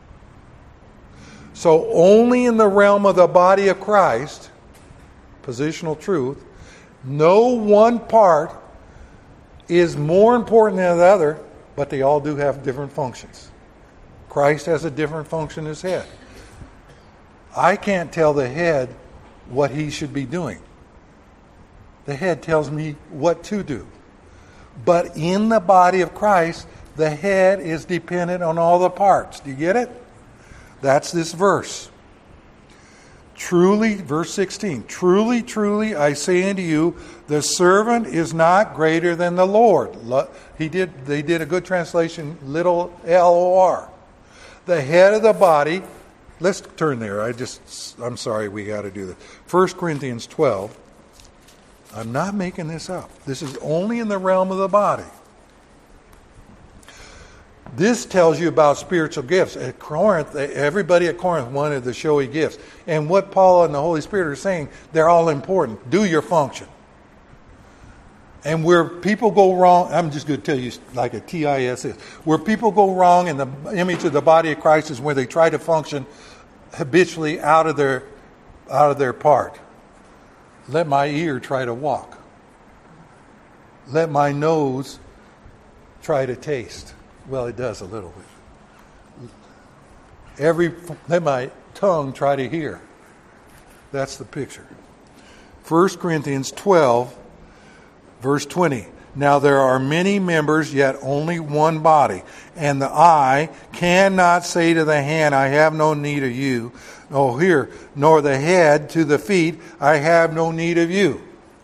So only in the realm of the body of Christ, positional truth, no one part is more important than the other, but they all do have different functions. Christ has a different function as head. I can't tell the head what he should be doing. The head tells me what to do. But in the body of Christ, the head is dependent on all the parts. Do you get it? That's this verse. Truly, verse 16, truly, truly, I say unto you, the servant is not greater than the Lord. They did a good translation, little L-O-R. The head of the body, let's turn there. I'm sorry, we got to do this. 1 Corinthians 12. I'm not making this up. This is only in the realm of the body. This tells you about spiritual gifts. At Corinth, everybody at Corinth wanted the showy gifts. And what Paul and the Holy Spirit are saying, they're all important. Do your function. And where people go wrong, I'm just going to tell you like a TIS is. Where people go wrong in the image of the body of Christ is where they try to function habitually out of their part. Let my ear try to walk. Let my nose try to taste. Well, it does a little bit. Let my tongue try to hear. That's the picture. 1 Corinthians 12, verse 20. Now there are many members, yet only one body. And the eye cannot say to the hand, I have no need of you. Nor the head to the feet, I have no need of you.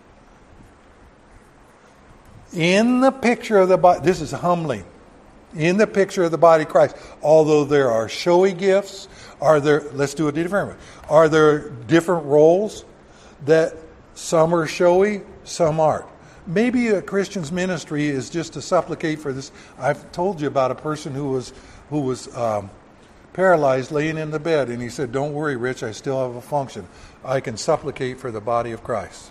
In the picture of the body, this is humbling. In the picture of the body of Christ, although there are showy gifts, let's do it a different way. Are there different roles that some are showy, some aren't? Maybe a Christian's ministry is just to supplicate for this. I've told you about a person who was paralyzed, laying in the bed, and he said, "Don't worry, Rich, I still have a function. I can supplicate for the body of Christ."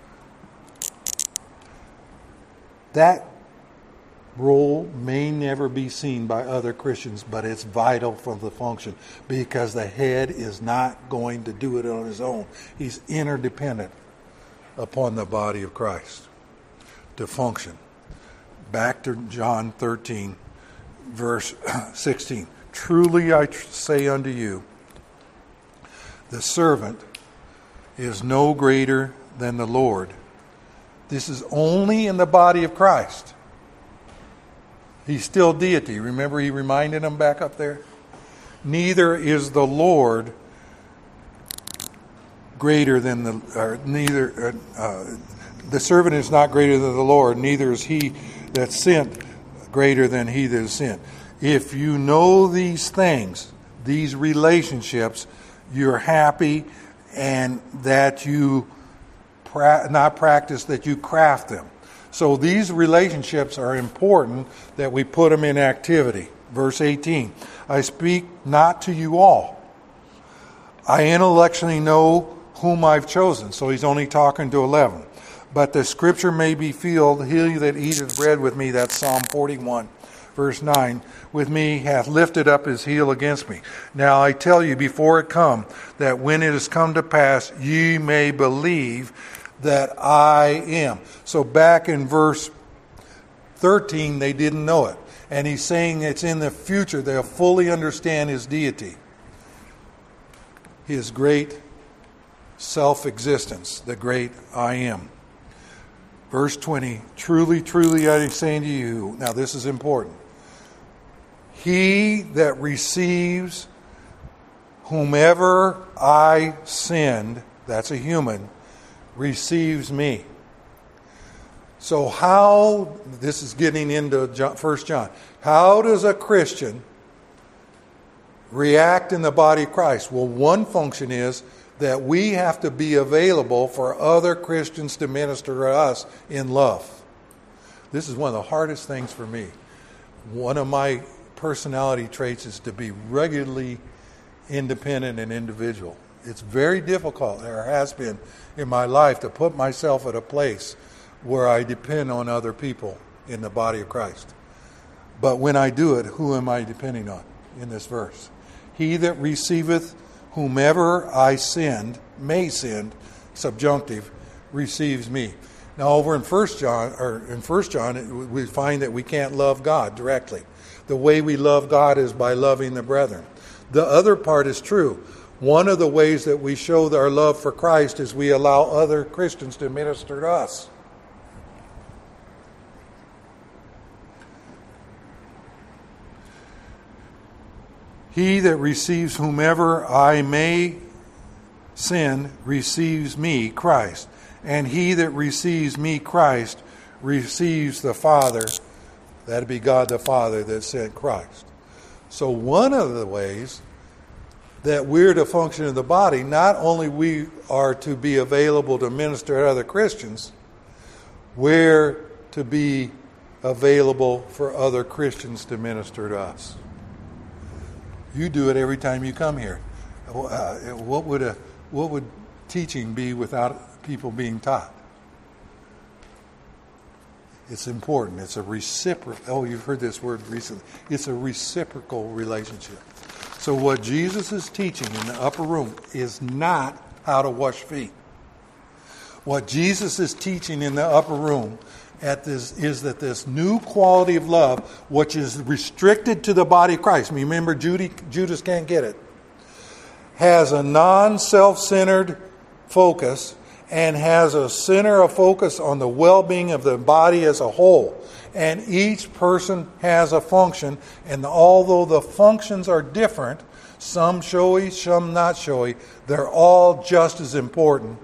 That role may never be seen by other Christians, but it's vital for the function because the head is not going to do it on his own. He's interdependent upon the body of Christ to function. Back to John 13 verse 16. Truly I say unto you, the servant is no greater than the Lord. This is only in the body of Christ. He's still deity. Remember he reminded them back up there? Neither is the Lord greater than the servant is not greater than the Lord, neither is he that sent greater than he that is sent. If you know these things, these relationships, you're happy, and that you not practice, that you craft them. So these relationships are important that we put them in activity. Verse 18, I speak not to you all. I intellectually know whom I've chosen. So he's only talking to 11. But the scripture may be filled, he that eateth bread with me, that's Psalm 41, verse 9, with me hath lifted up his heel against me. Now I tell you before it come, that when it is come to pass, ye may believe that I am. So back in verse 13, they didn't know it. And he's saying it's in the future they'll fully understand his deity. His great self-existence, the great I am. Verse 20, truly, truly I say unto you, now this is important. He that receives whomever I send, that's a human, receives me. So how, this is getting into 1 John, how does a Christian react in the body of Christ? Well, one function is that we have to be available for other Christians to minister to us in love. This is one of the hardest things for me. One of my personality traits is to be regularly independent and individual. It's very difficult, or has been in my life, to put myself at a place where I depend on other people in the body of Christ. But when I do it, who am I depending on in this verse? He that receiveth whomever I send, may send, subjunctive, receives me. Now over in 1 John, we find that we can't love God directly. The way we love God is by loving the brethren. The other part is true. One of the ways that we show our love for Christ is we allow other Christians to minister to us. He that receives whomever I may send receives me, Christ. And he that receives me, Christ, receives the Father. That'd be God the Father that sent Christ. So one of the ways that we're to function in the body, not only we are to be available to minister to other Christians, we're to be available for other Christians to minister to us. You do it every time you come here. What would teaching be without people being taught? It's important. It's a reciprocal. Oh, you've heard this word recently. It's a reciprocal relationship. So what Jesus is teaching in the upper room is not how to wash feet. What Jesus is teaching in the upper room is that this new quality of love, which is restricted to the body of Christ, remember Judas can't get it, has a non-self-centered focus and has a center of focus on the well-being of the body as a whole. And each person has a function, and although the functions are different, some showy, some not showy, they're all just as important,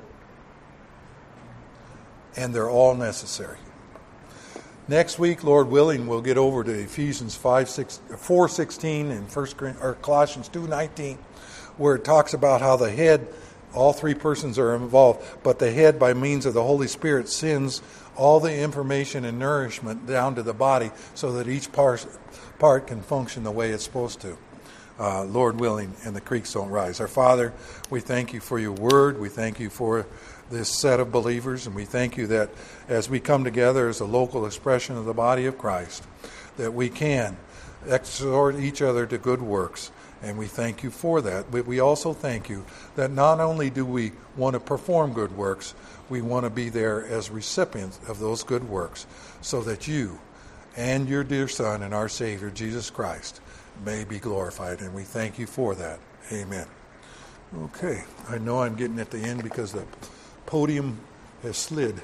and they're all necessary. Next week, Lord willing, we'll get over to Ephesians 4:16 and Colossians 2:19, where it talks about how the head, all three persons are involved, but the head, by means of the Holy Spirit, sends all the information and nourishment down to the body so that each part can function the way it's supposed to. Lord willing, and the creeks don't rise. Our Father, we thank you for your word. We thank you for this set of believers, and we thank you that as we come together as a local expression of the body of Christ, that we can exhort each other to good works, and we thank you for that. But we also thank you that not only do we want to perform good works, we want to be there as recipients of those good works, so that you and your dear Son and our Savior, Jesus Christ, may be glorified. And we thank you for that. Amen. Okay, I know I'm getting at the end because the podium has slid.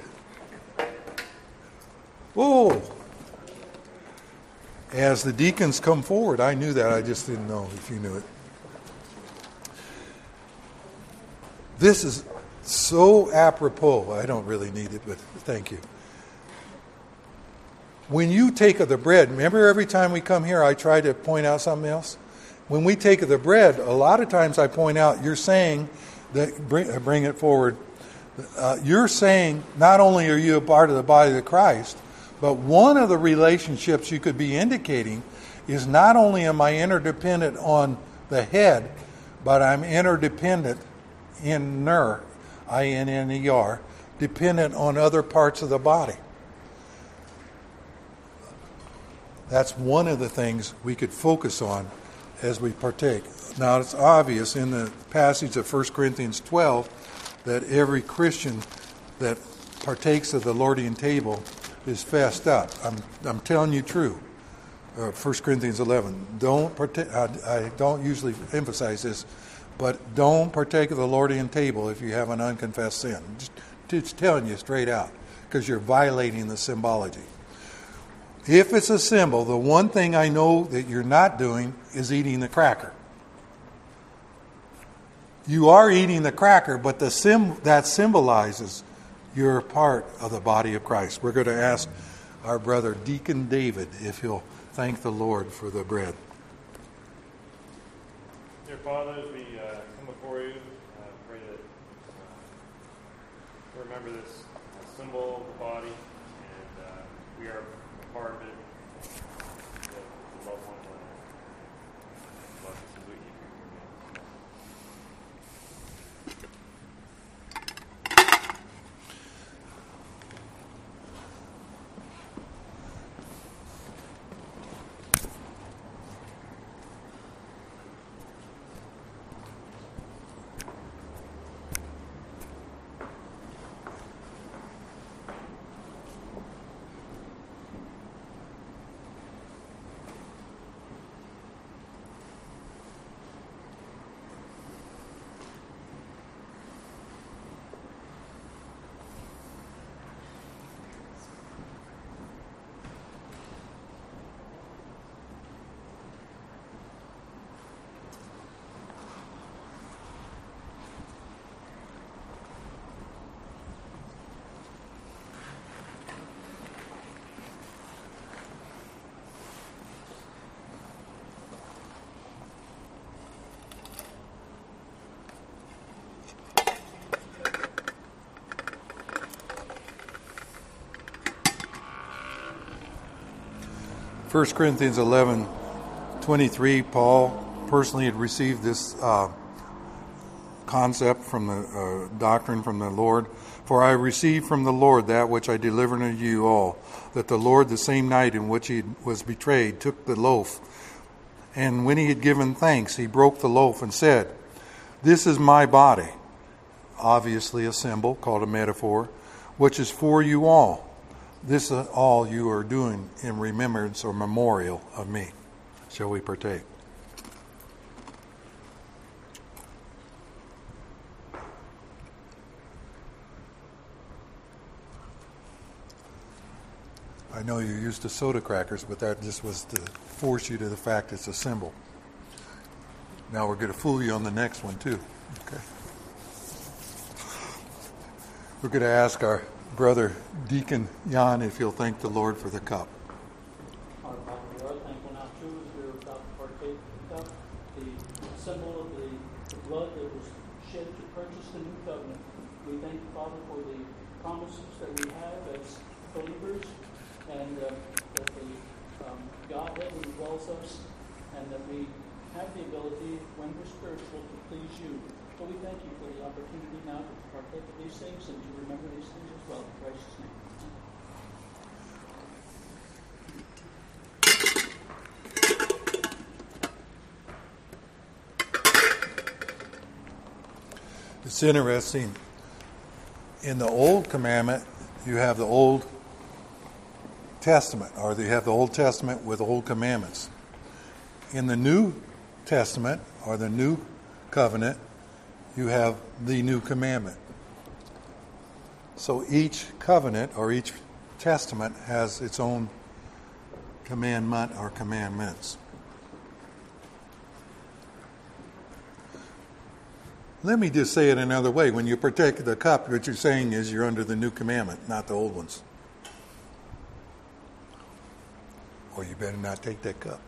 Whoa! As the deacons come forward, I knew that. I just didn't know if you knew it. This is so apropos. I don't really need it, but thank you. When you take of the bread, remember every time we come here I try to point out something else? When we take of the bread, a lot of times I point out, you're saying, that bring it forward, you're saying not only are you a part of the body of Christ, but one of the relationships you could be indicating is not only am I interdependent on the head, but I'm interdependent inner, I-N-N-E-R, dependent on other parts of the body. That's one of the things we could focus on as we partake. Now, it's obvious in the passage of 1 Corinthians 12 that every Christian that partakes of the Lordian table is fessed up. I'm telling you true. 1 Corinthians 11. Don't partake. I don't usually emphasize this, but don't partake of the Lordian table if you have an unconfessed sin. Just telling you straight out, because you're violating the symbology. If it's a symbol, the one thing I know that you're not doing is eating the cracker. You are eating the cracker, but that symbolizes you're part of the body of Christ. We're going to ask our brother Deacon David if he'll thank the Lord for the bread. Dear Father, as we come before you, pray that we remember this symbol of the body, and we are a part of it. To love one another. Love to salute you. First Corinthians 11:23, Paul personally had received this concept from the doctrine from the Lord. For I received from the Lord that which I delivered unto you all, that the Lord the same night in which he was betrayed took the loaf, and when he had given thanks, he broke the loaf and said, "This is my body," obviously a symbol called a metaphor, "which is for you all. This is all you are doing in remembrance or memorial of me." Shall we partake? I know you're used to soda crackers, but that just was to force you to the fact it's a symbol. Now we're going to fool you on the next one too. Okay. We're going to ask our brother Deacon Jan if he'll thank the Lord for the cup. Our Father, we are thankful now too as we are about to partake of the cup, the symbol of the blood that was shed to purchase the new covenant. We thank you, Father, for the promises that we have as believers, and that the Godhead indwells us, and that we have the ability, when we're spiritual, to please you. So we thank you for the opportunity now to partake of these things and to remember these things as well. In Christ's name. It's interesting. In the Old Commandment, you have the Old Testament, or they have the Old Testament with Old Commandments. In the New Testament, or the New Covenant, you have the New Commandment. So each covenant or each testament has its own commandment or commandments. Let me just say it another way. When you partake of the cup, what you're saying is you're under the new commandment, not the old ones. Or you better not take that cup.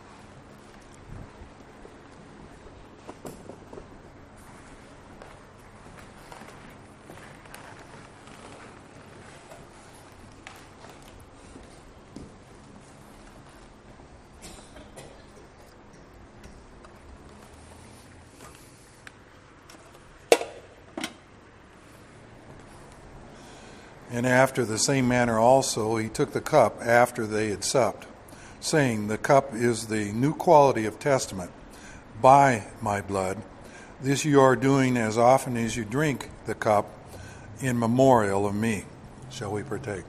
And after the same manner also he took the cup after they had supped, saying, The cup is the new quality of testament by my blood. This you are doing as often as you drink the cup in memorial of me. Shall we partake?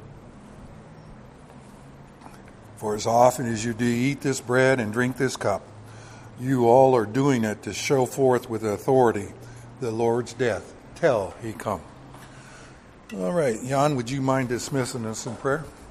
For as often as you do eat this bread and drink this cup, you all are doing it to show forth with authority the Lord's death till he come. All right, Jan, would you mind dismissing us in prayer?